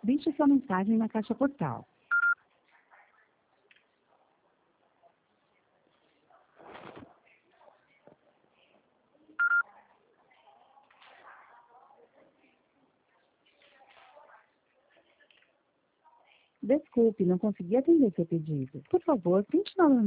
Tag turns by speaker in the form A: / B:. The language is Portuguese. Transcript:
A: Deixe sua mensagem na caixa postal. Desculpe, não consegui atender seu pedido. Por favor, tente novamente.